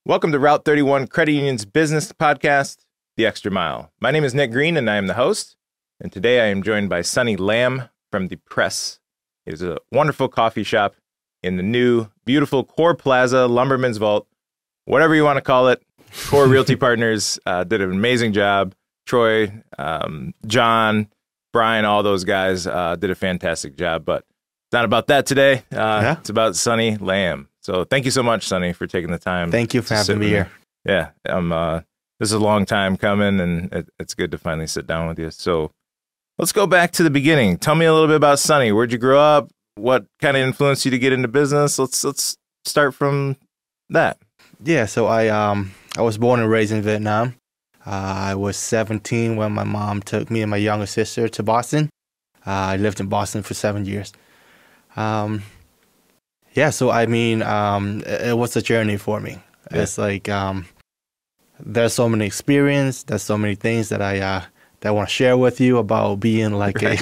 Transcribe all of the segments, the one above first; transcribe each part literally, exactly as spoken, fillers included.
Welcome to Route thirty-one Credit Union's business podcast, The Extra Mile. My name is Nick Green, and I am the host. And today I am joined by Sonny Lamb from The Press. It is a wonderful coffee shop in the new, beautiful Core Plaza, Lumberman's Vault, whatever you want to call it. Core Realty Partners uh, did an amazing job. Troy, um, John, Brian, all those guys uh, did a fantastic job. But it's not about that today. Uh, yeah. It's about Sonny Lamb. So thank you so much, Sonny, for taking the time. Thank you for having me here. Yeah, um, uh, this is a long time coming, and it, it's good to finally sit down with you. So let's go back to the beginning. Tell me a little bit about Sonny. Where'd you grow up? What kind of influenced you to get into business? Let's let's start from that. Yeah, so I um I was born and raised in Vietnam. Uh, I was seventeen when my mom took me and my younger sister to Boston. Uh, I lived in Boston for seven years. Um. Yeah, so I mean, um, it, it was a journey for me. Yeah. It's like um, there's so many experience, there's so many things that I uh, that I want to share with you about being like right.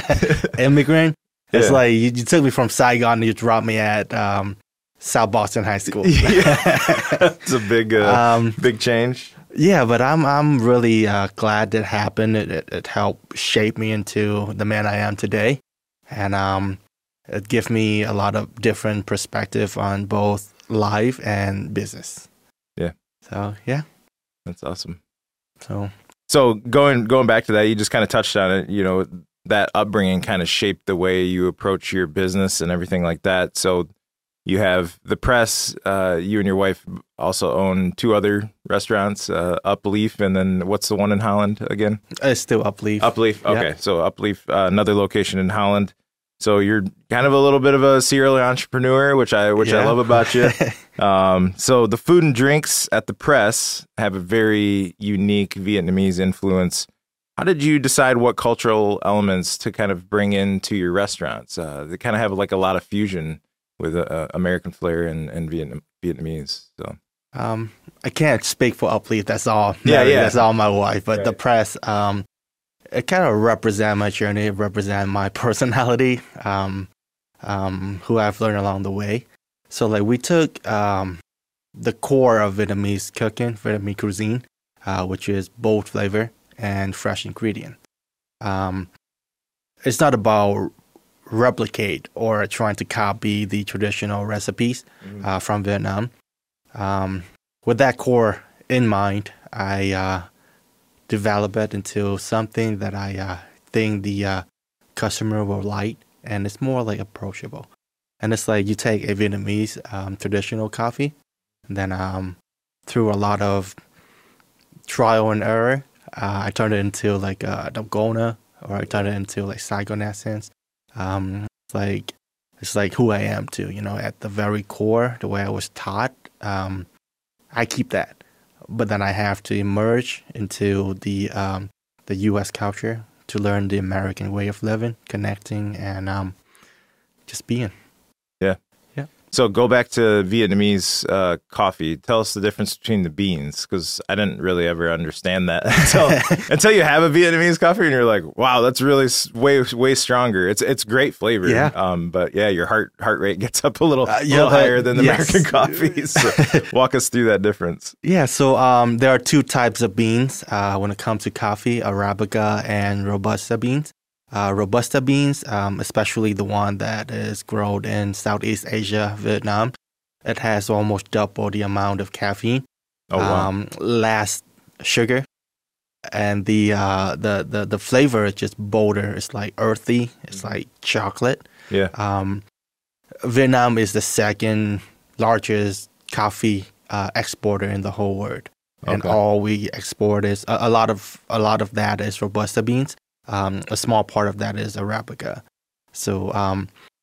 a immigrant. It's yeah. like you, you took me from Saigon and you dropped me at um, South Boston High School. Yeah. It's a big, uh, um, big change. Yeah, but I'm I'm really uh, glad that happened. It, it it helped shape me into the man I am today, and um. It gives me a lot of different perspective on both life and business. Yeah. So, yeah. That's awesome. So, so going going back to that, you just kind of touched on it, you know, that upbringing kind of shaped the way you approach your business and everything like that. So you have The Press, uh, you and your wife also own two other restaurants, uh, Upleaf, and then what's the one in Holland again? It's still Upleaf. Upleaf, okay. Yeah. So Upleaf, uh, another location in Holland. So you're kind of a little bit of a serial entrepreneur, which I which yeah. I love about you. um, so the food and drinks at The Press have a very unique Vietnamese influence. How did you decide what cultural elements to kind of bring into your restaurants? Uh, they kind of have like a lot of fusion with uh, American flair and, and Vietnam, Vietnamese. So um, I can't speak for Upleaf. That's all. Yeah, yeah. That's all my wife. But right. The Press. Um, It kind of represents my journey, it represents my personality, um, um, who I've learned along the way. So, like, we took um, the core of Vietnamese cooking, Vietnamese cuisine, uh, which is bold flavor and fresh ingredient. Um, it's not about replicate or trying to copy the traditional recipes mm-hmm. uh, from Vietnam. Um, with that core in mind, I... Uh, develop it into something that I uh, think the uh, customer will like, and it's more like approachable. And it's like you take a Vietnamese um, traditional coffee, and then um, through a lot of trial and error, uh, I turn it into like a Dalgona, or I turn it into like Saigon essence. Um, it's like it's like who I am too, you know, at the very core, the way I was taught. Um, I keep that. But then I have to emerge into the um, the U S culture to learn the American way of living, connecting, and um, just being. Yeah. Yeah. So go back to Vietnamese uh, coffee. Tell us the difference between the beans, because I didn't really ever understand that until until you have a Vietnamese coffee and you're like, wow, that's really way way stronger. It's it's great flavor. Yeah. Um, but yeah, your heart heart rate gets up a little, uh, little yeah, higher than the yes. American coffee. So walk us through that difference. Yeah. So um, there are two types of beans uh, when it comes to coffee: Arabica and Robusta beans. Uh, Robusta beans, um, especially the one that is grown in Southeast Asia, Vietnam, it has almost double the amount of caffeine, oh, wow. um, less sugar, and the, uh, the the the flavor is just bolder. It's like earthy. It's like chocolate. Yeah. Um, Vietnam is the second largest coffee uh, exporter in the whole world, and okay. all we export is a, a lot of a lot of that is Robusta beans. Um, a small part of that is Arabica. So um,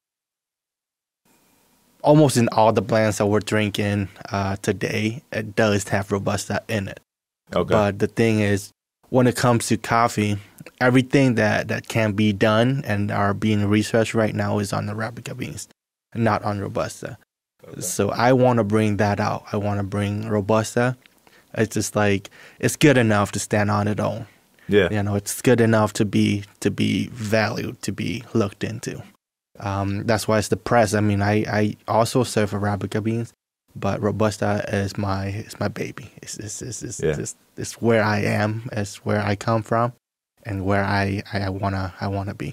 almost in all the blends that we're drinking uh, today, it does have Robusta in it. Okay. But the thing is, when it comes to coffee, everything that, that can be done and are being researched right now is on Arabica beans, not on Robusta. Okay. So I want to bring that out. I want to bring Robusta. It's just like, it's good enough to stand on its own. Yeah. You know, it's good enough to be to be valued, to be looked into. Um, that's why it's The Press. I mean, I, I also serve Arabica beans, but Robusta is my is my baby. It's it's it's it's, Yeah. it's, it's where I am. It's where I come from, and where I I wanna I wanna be.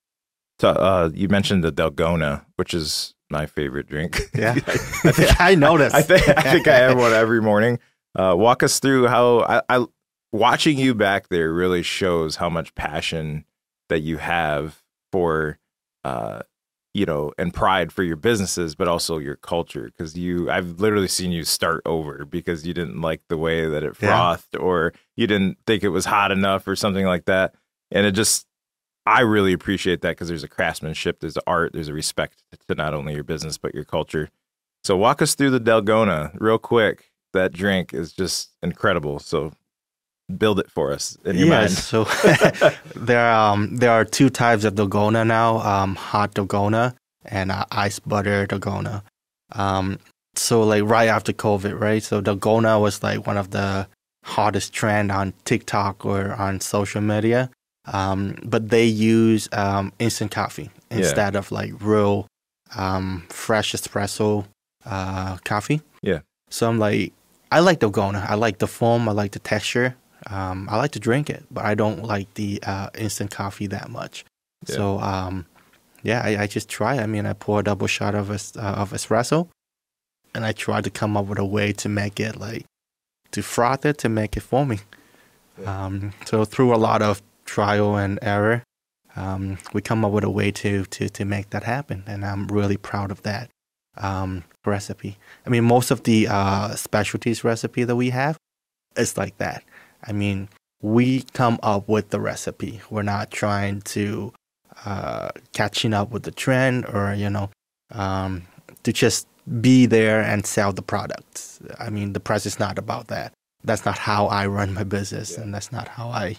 So uh, you mentioned the Dalgona, which is my favorite drink. Yeah, I, think, I noticed. I think I think I have one every morning. Uh, walk us through how I, I watching you back there really shows how much passion that you have for, uh, you know, and pride for your businesses, but also your culture. Because you, I've literally seen you start over because you didn't like the way that it frothed, yeah. or you didn't think it was hot enough, or something like that. And it just, I really appreciate that because there's a craftsmanship, there's art, there's a respect to not only your business but your culture. So walk us through the Dalgona real quick. That drink is just incredible. So build it for us in your yes, mind. So there are um, there are two types of Dalgona now: um, hot Dalgona and uh, ice butter Dalgona. Um, so like right after COVID, right? So Dalgona was like one of the hottest trend on TikTok or on social media. Um, but they use um, instant coffee instead yeah. of like real um, fresh espresso uh, coffee. Yeah. So I'm like, I like Dalgona. I like the foam. I like the texture. Um, I like to drink it, but I don't like the uh, instant coffee that much. Yeah. So um, yeah, I, I just try. I mean, I pour a double shot of es- uh, of espresso, and I try to come up with a way to make it like to froth it to make it foamy. Yeah. Um, so through a lot of trial and error, um, we come up with a way to to to make that happen, and I'm really proud of that um, recipe. I mean, most of the uh, specialties recipe that we have is like that. I mean, we come up with the recipe. We're not trying to uh, catching up with the trend, or you know, um, to just be there and sell the products. I mean, the price is not about that. That's not how I run my business, yeah. and that's not how I.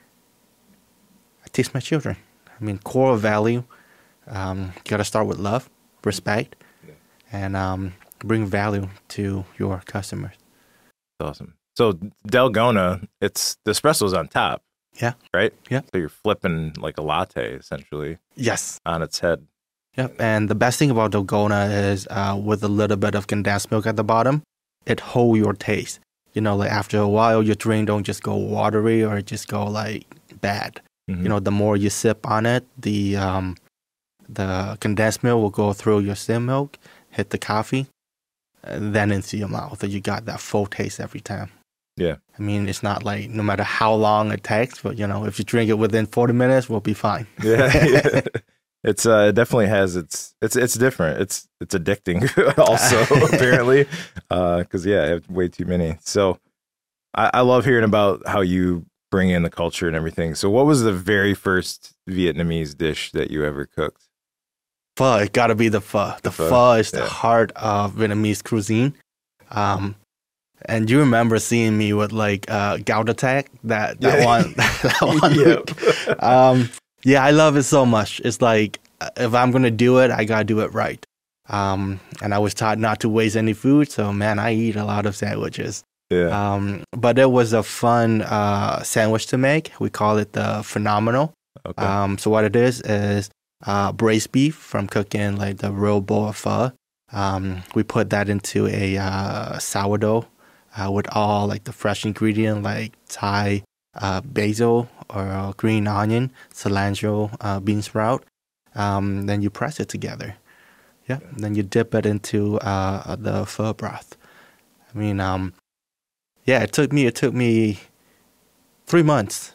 teach my children. I mean, core value, um, you got to start with love, respect, yeah. and um, bring value to your customers. Awesome. So Dalgona, it's the espresso's on top. Yeah. Right? Yeah. So you're flipping like a latte, essentially. Yes. On its head. Yep. And the best thing about Dalgona is uh, with a little bit of condensed milk at the bottom, it holds your taste. You know, like after a while, your drink don't just go watery or just go like bad. Mm-hmm. You know, the more you sip on it, the um, the condensed milk will go through your skim milk, hit the coffee, and then into your mouth. So you got that full taste every time. Yeah. I mean, it's not like no matter how long it takes, but, you know, if you drink it within forty minutes, we'll be fine. Yeah. yeah. It's uh, it definitely has its, it's, it's different. It's, it's addicting also, apparently, because, uh, yeah, I have way too many. So I, I love hearing about how you bring in the culture and everything. So what was the very first Vietnamese dish that you ever cooked? Pho. It got to be the pho. The, the pho. pho is yeah. the heart of Vietnamese cuisine. Um, and you remember seeing me with like uh, gout attack, that, that yeah. one. that one yep. um, yeah, I love it so much. It's like, if I'm going to do it, I got to do it right. Um, and I was taught not to waste any food. So, man, I eat a lot of sandwiches. Yeah. Um, but it was a fun uh, sandwich to make. We call it the Phenomenal. Okay. Um, so what it is is uh, braised beef from cooking like the real bowl of pho. Um, we put that into a uh, sourdough uh, with all like the fresh ingredient like Thai uh, basil or uh, green onion, cilantro, uh, bean sprout. Um, then you press it together. Yeah. Okay. Then you dip it into uh, the pho broth. I mean, um, yeah, it took me it took me three months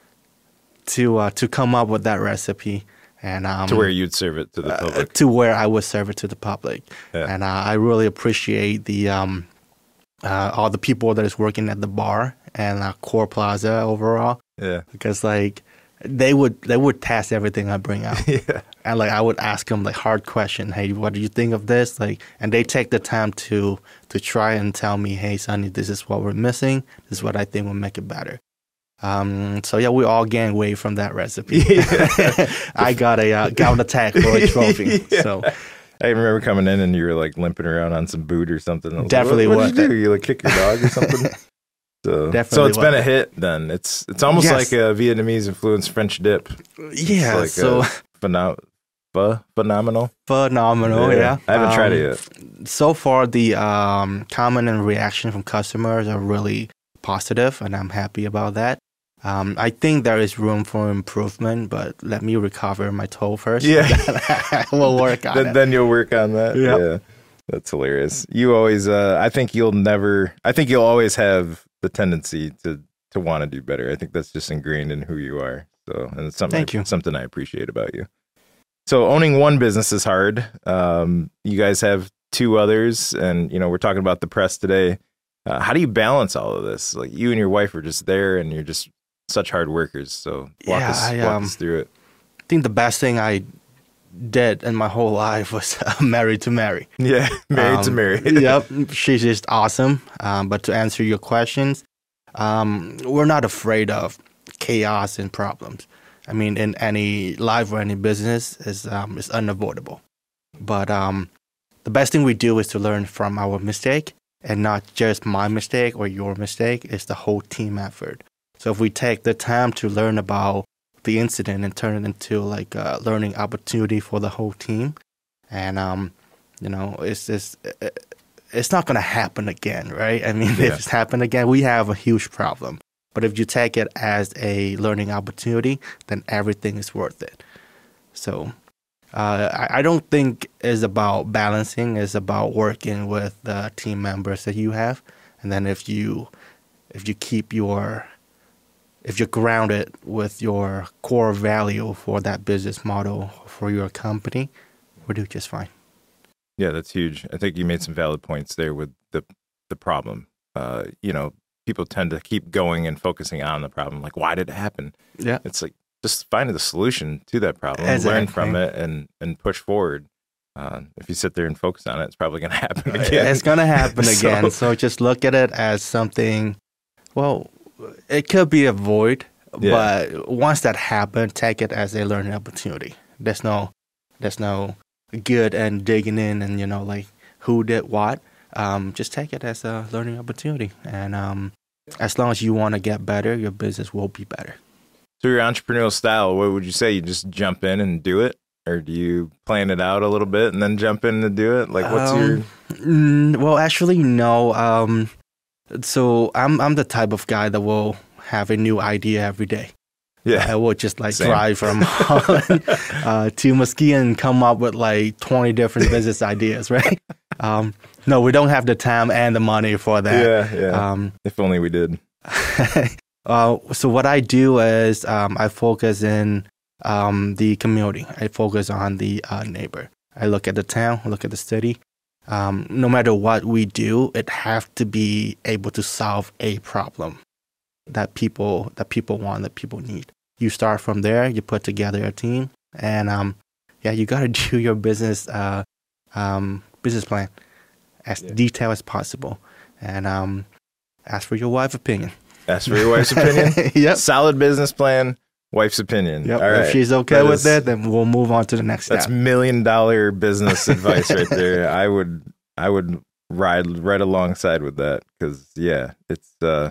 to uh, to come up with that recipe, and um, to where you'd serve it to the public. Uh, to where I would serve it to the public, yeah. and uh, I really appreciate the um, uh, all the people that is working at the bar and uh, Core Plaza overall. Yeah, because like they would they would test everything I bring out. yeah, and like I would ask them like hard question. Hey, what do you think of this? Like, and they take the time to to try and tell me, hey, Sonny, this is what we're missing. This is what I think will make it better. Um, so yeah, we all gained weight from that recipe. Yeah. I got a uh, gout attack for a trophy. yeah. So I remember coming in and you were like limping around on some boot or something. Was definitely. Like, what, what did you do? You like kick your dog or something? So, definitely so it's was. been a hit then. It's it's almost yes. like a Vietnamese influenced French dip. Yeah. Like so phenom- Ph- phenomenal. Phenomenal, yeah. yeah. I haven't um, tried it yet. So far, the um, comment and reaction from customers are really positive, and I'm happy about that. Um, I think there is room for improvement, but let me recover my toe first. Yeah. We'll work on then, it. Then you'll work on that. Yep. Yeah. That's hilarious. You always, uh, I think you'll never, I think you'll always have the tendency to, to want to do better. I think that's just ingrained in who you are. So, and it's something, Thank I, you. something I appreciate about you. So owning one business is hard. Um, you guys have two others, and, you know, we're talking about the press today. Uh, how do you balance all of this? Like, you and your wife are just there, and you're just such hard workers. So walk, yeah, us, I, walk um, us through it. I think the best thing I did in my whole life was uh, married to Mary. Yeah, married um, to Mary. Yep, she's just awesome. Um, but to answer your questions, um, we're not afraid of chaos and problems. I mean, in any life or any business, is um, is unavoidable. But um, the best thing we do is to learn from our mistake, and not just my mistake or your mistake. It's the whole team effort. So if we take the time to learn about the incident and turn it into like a learning opportunity for the whole team, and um, you know, it's just it's not gonna happen again, right? I mean, yeah. If it's happened again, we have a huge problem. But if you take it as a learning opportunity, then everything is worth it. So uh, I, I don't think it's about balancing. It's about working with the team members that you have, and then if you if you keep your if you're grounded with your core value for that business model for your company, we're doing just fine. Yeah, that's huge. I think you made some valid points there with the the problem. Uh, you know, people tend to keep going and focusing on the problem. Like, why did it happen? Yeah. It's like, just find the solution to that problem, exactly. learn from it, and, and push forward. Uh, if you sit there and focus on it, it's probably going to happen again. It's going to happen so, again. So just look at it as something, well, it could be a void, yeah. but once that happened, take it as a learning opportunity. There's no, there's no good and digging in and, you know, like who did what. Um, just take it as a learning opportunity. And um, as long as you want to get better, your business will be better. So your entrepreneurial style, what would you say? You just jump in and do it? Or do you plan it out a little bit and then jump in to do it? Like, what's um, your... Mm, well, actually, no. Um, so I'm I'm the type of guy that will have a new idea every day. Yeah. I will just like Same. drive from Holland uh, to Muskegon and come up with like twenty different business ideas, right? Um, no, we don't have the time and the money for that. Yeah, yeah. Um, if only we did. uh, so what I do is um, I focus in um, the community. I focus on the uh, neighbor. I look at the town, I look at the city. Um, no matter what we do, it has to be able to solve a problem that people that people want, that people need. You start from there. You put together a team, and um, yeah, you got to do your business uh, um, business plan as yeah. detailed as possible, and um, ask for your wife's opinion. Ask for your wife's opinion. Yep. Solid business plan. Wife's opinion. Yep. All right. If she's okay that with is, it, then we'll move on to the next step. That's million dollar business advice right there. I would I would ride right alongside with that because yeah, it's uh,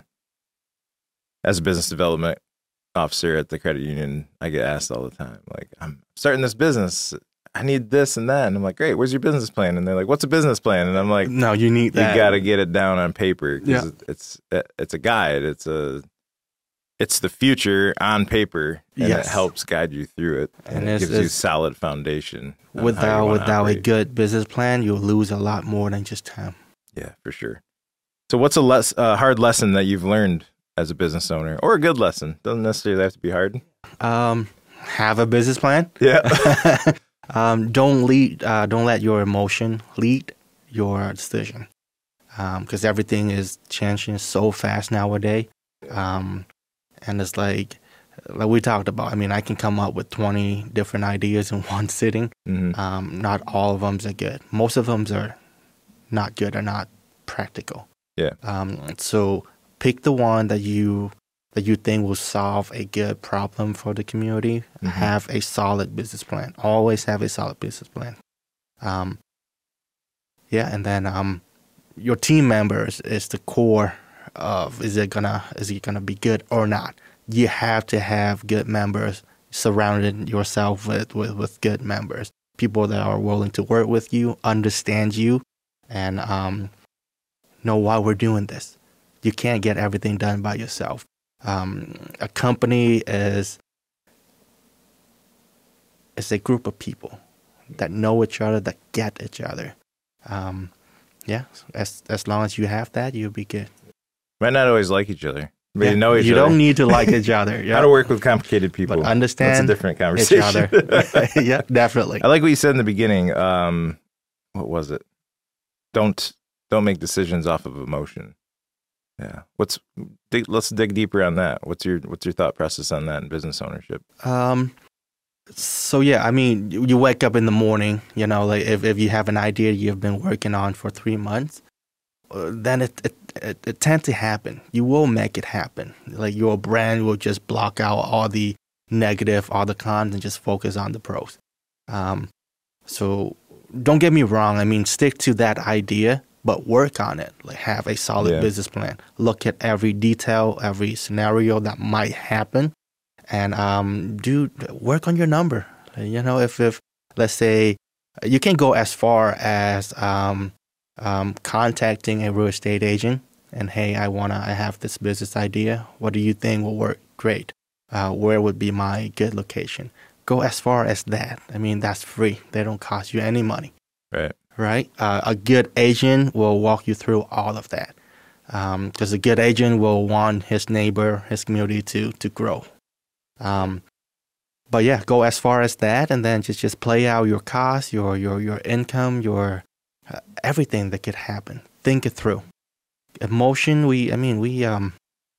as a business development officer at the credit union, I get asked all the time, like, I'm starting this business. I need this and that. And I'm like, great, where's your business plan? And they're like, what's a business plan? And I'm like, no, you need that. You got to get it down on paper because yeah. it's it's a guide. It's a It's the future on paper, and yes. it helps guide you through it, and, and it gives you a solid foundation. Without without a good business plan, you'll lose a lot more than just time. Yeah, for sure. So what's a less uh, hard lesson that you've learned as a business owner, or a good lesson? Doesn't necessarily have to be hard. Um, have a business plan. Yeah. um, don't lead. Uh, don't let your emotion lead your decision, because um, everything is changing so fast nowadays. Um, And it's like, like we talked about, I mean, I can come up with twenty different ideas in one sitting. Mm-hmm. Um, not all of them are good. Most of them are not good or not practical. Yeah. Um, so pick the one that you that you think will solve a good problem for the community. Mm-hmm. Have a solid business plan. Always have a solid business plan. Um, yeah, and then um, your team members is the core of is it gonna is it gonna be good or not. You have to have good members surrounded yourself with, with, with good members, people that are willing to work with you, understand you, and um, know why we're doing this. You can't get everything done by yourself. Um, a company is is a group of people that know each other, that get each other. Um, yeah, as as long as you have that, you'll be good. Might not always like each other, but Yeah, you know each you other. don't need to like each other. Yeah. How to work with complicated people. But understand That's a different each conversation. other. Yeah, definitely. I like what you said in the beginning. Um, what was it? Don't don't make decisions off of emotion. Yeah. What's dig, let's dig deeper on that. What's your what's your thought process on that in business ownership? Um, so yeah, I mean, you, you wake up in the morning, you know, like if, if you have an idea you've been working on for three months, uh, then it, it, it, it tends to happen. You will make it happen. Like your brand will just block out all the negative, all the cons, and just focus on the pros. Um, so don't get me wrong. I mean, stick to that idea, but work on it. Like have a solid Yeah. business plan. Look at every detail, every scenario that might happen, and um, do work on your number. You know, if if let's say you can go as far as um, um, contacting a real estate agent and hey, I wanna, I have this business idea. What do you think will work? Great. Uh, where would be my good location? Go as far as that. I mean, that's free. They don't cost you any money. Right. Right? Uh, a good agent will walk you through all of that. Because um, a good agent will want his neighbor, his community to to grow. Um, but yeah, go as far as that, and then just, just play out your costs, your your your income, your uh, everything that could happen. Think it through. Emotion, we, I mean, we. Um,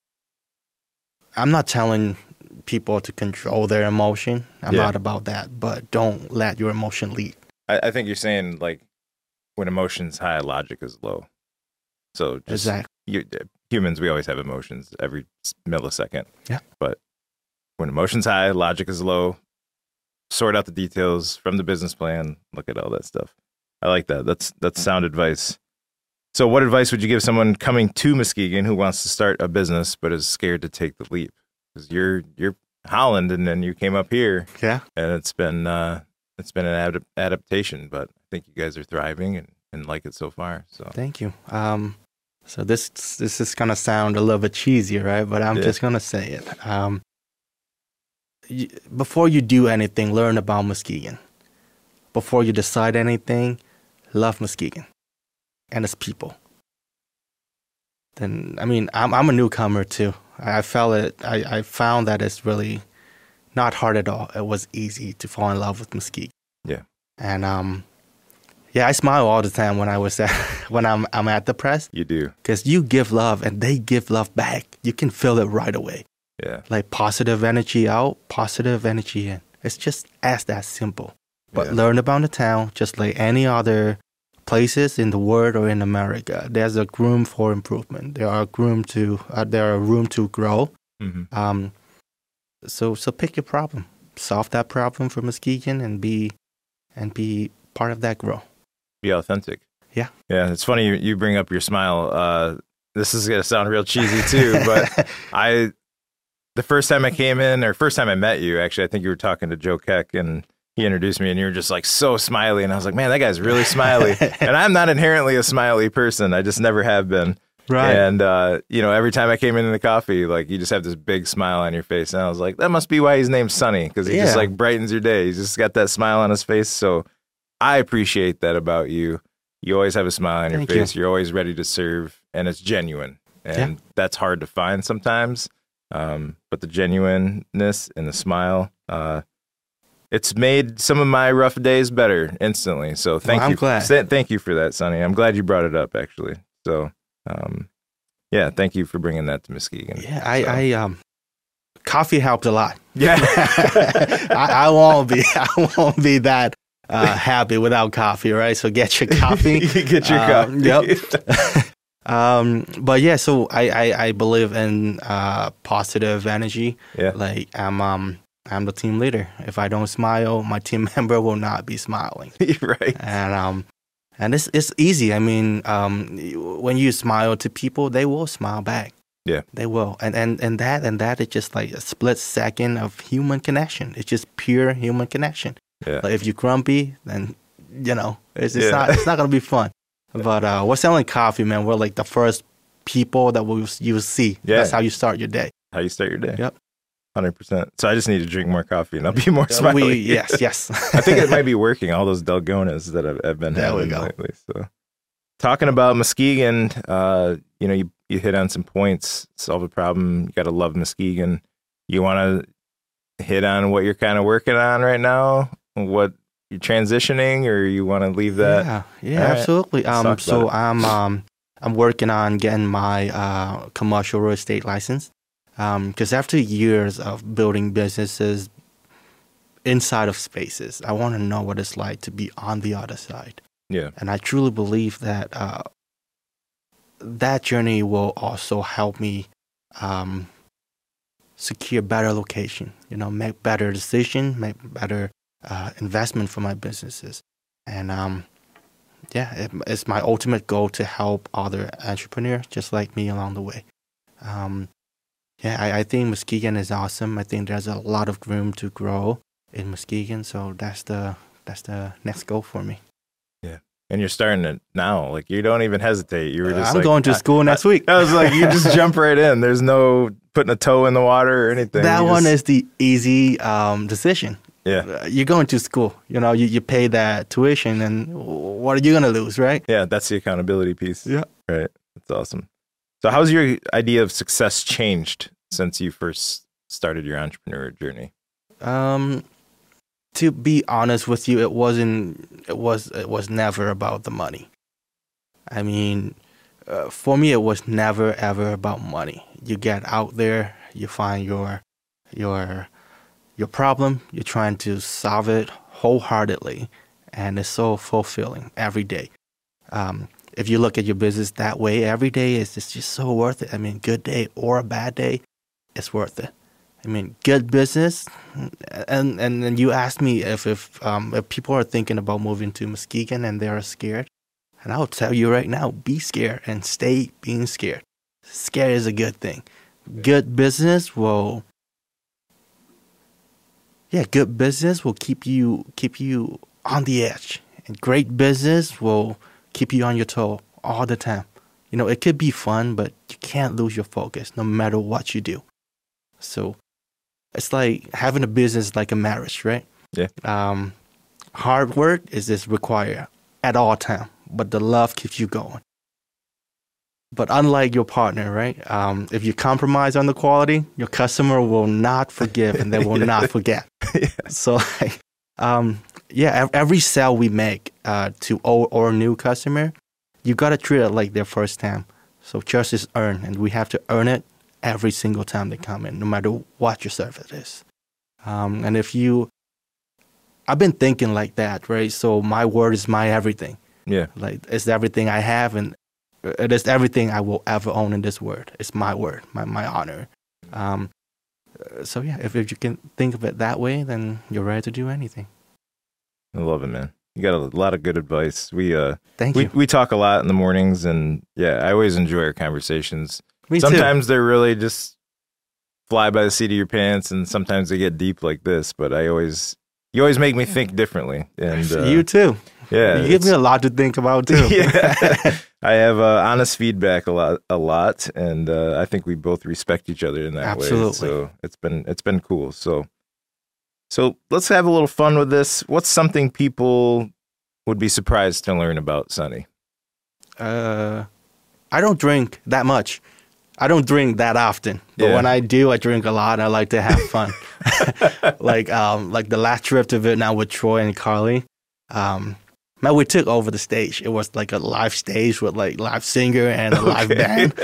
I'm not telling people to control their emotion. I'm Yeah. not about that. But don't let your emotion lead. I, I think you're saying like when emotion's high, logic is low. So just Exactly. you, humans, we always have emotions every s- millisecond. Yeah. But when emotion's high, logic is low. Sort out the details from the business plan. Look at all that stuff. I like that. That's that's sound advice. So, what advice would you give someone coming to Muskegon who wants to start a business but is scared to take the leap? Because you're you're Holland, and then you came up here, Yeah. and it's been uh, it's been an ad- adaptation. But I think you guys are thriving and, and like it so far. So, Thank you. Um, so this this is gonna sound a little bit cheesy, right? But I'm Yeah. just gonna say it. Um, y before you do anything, learn about Muskegon. Before you decide anything, love Muskegon and its people. Then I mean, I'm I'm a newcomer too. I felt it. I, I found that it's really not hard at all. It was easy to fall in love with Muskegon. Yeah. And um, yeah, I smile all the time when I was at, when I'm I'm at the press. you do. Because you give love and they give love back. You can feel it right away. Yeah. Like positive energy out, positive energy in. It's just as that simple. But Yeah. learn about the town just like any other places in the world or in America. There's a room for improvement. There are room to uh, there are room to grow. hmm Um, so so pick your problem, solve that problem for Muskegon, and be and be part of that growth. Be authentic. Yeah. Yeah. It's funny you, you bring up your smile. Uh, this is gonna sound real cheesy too, but I, the first time I came in, or first time I met you, actually, I think you were talking to Joe Keck, and he introduced me, and you were just like so smiley, and I was like, man, that guy's really smiley. And I'm not inherently a smiley person. I just never have been. Right. And uh, you know, every time I came in in the coffee, like you just have this big smile on your face, and I was like, that must be why he's named Sunny, because he just Yeah. like brightens your day. He's just got that smile on his face. So I appreciate that about you. You always have a smile on your Thank you. face. You're always ready to serve, and it's genuine. And that's hard to find sometimes. Um, but the genuineness and the smile, uh, it's made some of my rough days better instantly. So thank Well, I'm you. glad. Th- Thank you for that, Sonny. I'm glad you brought it up, actually. So, um, yeah, thank you for bringing that to Muskegon. Yeah, I, So- I um, coffee helped a lot. yeah. I, I won't be, I won't be that uh, happy without coffee, right? So get your coffee. You get your Um, coffee. Yep. um, but yeah, so I, I, I believe in uh, positive energy. Yeah. Like I'm, um, I'm the team leader. If I don't smile, my team member will not be smiling. You're right. And um, and it's it's easy. I mean, um, when you smile to people, they will smile back. Yeah. They will. And and and that and that is just like a split second of human connection. It's just pure human connection. Yeah. Like if you're grumpy, then you know, it's, it's Yeah. not it's not gonna be fun. But uh, we're selling coffee, man. We're like the first people that will you will see. Yeah. That's how you start your day. How you start your day. Yep. one hundred percent. So I just need to drink more coffee and I'll be more smiley. We, yes, yes. I think it might be working, all those Dalgonas that I've, I've been There we having go. lately. So, talking about Muskegon, uh, you know, you, you hit on some points, solve a problem. You got to love Muskegon. You want to hit on what you're kind of working on right now? What you're transitioning, or you want to leave that? Yeah, yeah, All right. absolutely. Let's Um, talk so about it. I'm um I'm working on getting my uh commercial real estate license. Um, because after years of building businesses inside of spaces, I want to know what it's like to be on the other side. Yeah. And I truly believe that uh, that journey will also help me um, secure better location, you know, make better decision, make better uh, investment for my businesses. And um, yeah, it, it's my ultimate goal to help other entrepreneurs just like me along the way. Um, yeah, I, I think Muskegon is awesome. I think there's a lot of room to grow in Muskegon. So that's the that's the next goal for me. And you're starting it now. Like, you don't even hesitate. You were just I'm like, going to I- school next week. I was like, you just jump right in. There's no putting a toe in the water or anything. That You one just- is the easy um, decision. Yeah. Uh, You're going to school. You know, you, you pay that tuition, and what are you going to lose, right? Yeah, that's the accountability piece. Yeah. Right. That's awesome. So how's your idea of success changed since you first started your entrepreneur journey? Um, to be honest with you, it wasn't. It was. It was never about the money. I mean, uh, for me, it was never ever about money. You get out there, you find your, your, your problem. You're trying to solve it wholeheartedly, and it's so fulfilling every day. Um, if you look at your business that way, every day is just, just so worth it. I mean, good day or a bad day, it's worth it. I mean, good business, and and then you asked me if if um if people are thinking about moving to Muskegon and they are scared, and I'll tell you right now, be scared and stay being scared. Scared is a good thing. Good business will, yeah, good business will keep you keep you on the edge, and great business will keep you on your toe all the time. You know, it could be fun, but you can't lose your focus no matter what you do. So it's like having a business like a marriage, right? Yeah. Um, hard work is just required at all time, but the love keeps you going. But unlike your partner, right? Um, if you compromise on the quality, your customer will not forgive and they will Yeah. not forget. Yeah. So, like, um, yeah, ev- every sale we make uh, to old or new customer, you gotta treat it like their first time. So trust is earned, and we have to earn it every single time they come in, no matter what your service is. Um, and if you, I've been thinking like that, right? So my word is my everything. Yeah. Like it's everything I have, and it is everything I will ever own in this word. It's my word, my my honor. Um, uh, so yeah, if, if you can think of it that way, then you're ready to do anything. I love it, man. You got a lot of good advice. We uh Thank we you. we talk a lot in the mornings, and yeah, I always enjoy our conversations. Me too. Sometimes they're really just fly by the seat of your pants, and sometimes they get deep like this. But I always, you always make me think differently. And uh, you too. yeah, You give me it's- a lot to think about too. yeah, I have uh, honest feedback a lot, a lot, and uh, I think we both respect each other in that way. Absolutely. So it's been it's been cool. So so let's have a little fun with this. What's something people would be surprised to learn about Sonny? Uh, I don't drink that much. I don't drink that often, but Yeah. when I do, I drink a lot. I like to have fun. like um, like the last trip to Vietnam with Troy and Carly. Um, man, we took over the stage. It was like a live stage with like live singer and a live Okay. band.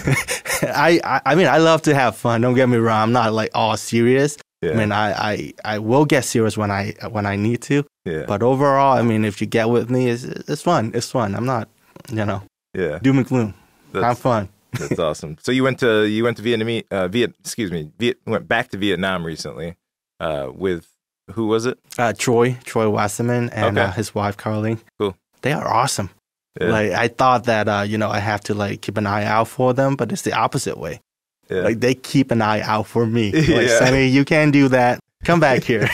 I, I I mean, I love to have fun. Don't get me wrong. I'm not like all serious. Yeah, I mean, I, I, I will get serious when I when I need to. yeah, But overall, I mean, if you get with me, it's it's fun. It's fun. I'm not, you know, yeah. doom and gloom. I'm That's, fun. that's awesome. So you went to you went to Vietnamese, uh, Viet, excuse me, Viet, went back to Vietnam recently, uh, with who was it? Uh, Troy, Troy Wasserman, and Okay. uh, his wife Carly. Cool. They are awesome. Yeah. Like I thought that uh, you know I have to like keep an eye out for them, but it's the opposite way. Yeah. Like they keep an eye out for me. Like, Yeah. Sonny, you can't do that. Come back here.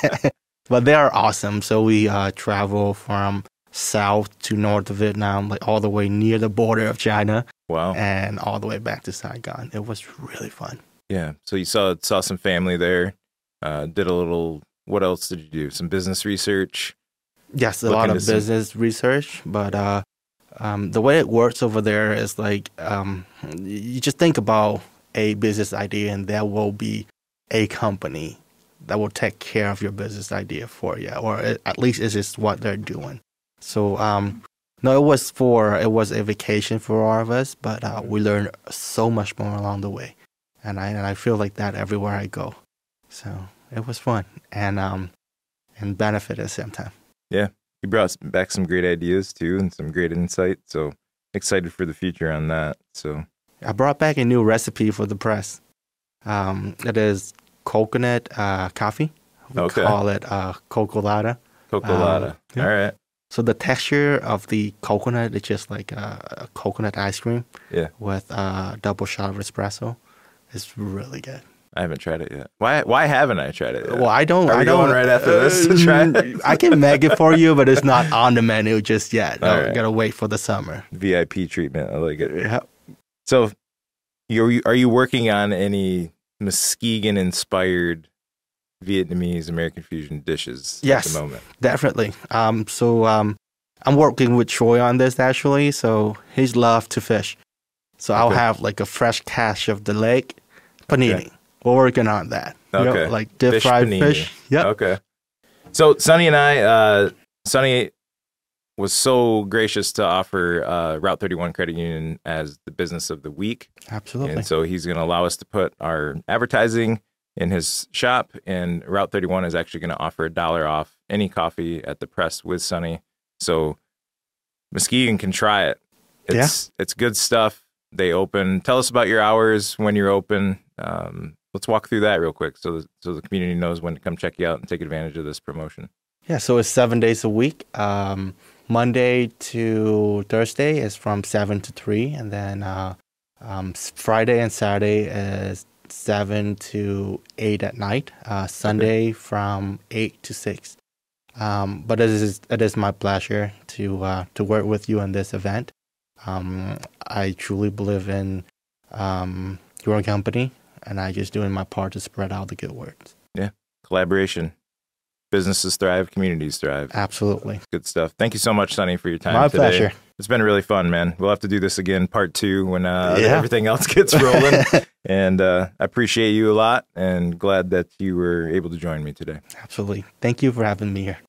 But they are awesome. So we uh, travel from south to north of Vietnam, like all the way near the border of China, Wow. and all the way back to Saigon. It was really fun. Yeah. So you saw saw some family there. Uh, did a little. What else did you do? Some business research. Yes, a Look lot of into some- business research, but uh, um, the way it works over there is like um, you just think about a business idea, and there will be a company that will take care of your business idea for you, or at least it's just what they're doing. So um, no, it was for it was a vacation for all of us, but uh, we learned so much more along the way, and I and I feel like that everywhere I go. So it was fun and um, and benefit at the same time. Yeah. You brought back some great ideas too, and some great insight. So excited for the future on that. So I brought back a new recipe for the press. Um, it is coconut uh, coffee. We Okay. call it uh, cocolada. Cocolada. Um, yeah. All right. So the texture of the coconut is just like a, a coconut ice cream Yeah. with a double shot of espresso. It's really good. I haven't tried it yet. Why? Why haven't I tried it yet? Well, I don't. Are we I don't. going right after this to try it? I can make it for you, but it's not on the menu just yet. No, All right. gotta wait for the summer. V I P treatment. I like it. Yeah. So, you are you working on any Muskegon-inspired Vietnamese American fusion dishes Yes. at the moment? Definitely. Um, so um, I'm working with Troy on this actually. So he's love to fish. So I'll Okay. have like a fresh catch of the lake panini. Okay. We're working on that. You know, Okay. like deep Fish fried panini. fish. Yep. Okay. So Sonny and I, uh, Sonny was so gracious to offer uh, Route thirty-one Credit Union as the business of the week. Absolutely. And so he's going to allow us to put our advertising in his shop, and Route thirty-one is actually going to offer a dollar off any coffee at the press with Sonny. So Muskegon can try it. It's it's good stuff. They open. Tell us about your hours when you're open. Um, let's walk through that real quick, so the, so the community knows when to come check you out and take advantage of this promotion. Yeah, so it's seven days a week. Um, Monday to Thursday is from seven to three, and then uh, um, s- Friday and Saturday is seven to eight at night. Uh, Sunday from eight to six. Um, but it is it is my pleasure to uh, to work with you on this event. Um, I truly believe in um, your company, and I just doing my part to spread out the good words. Collaboration. Businesses thrive, communities thrive. Absolutely, Good stuff. Thank you so much, Sonny, for your time my today. pleasure. It's been really fun, man. We'll have to do this again, part two, when uh, Yeah. everything else gets rolling. And uh, I appreciate you a lot, and glad that you were able to join me today. Absolutely. Thank you for having me here.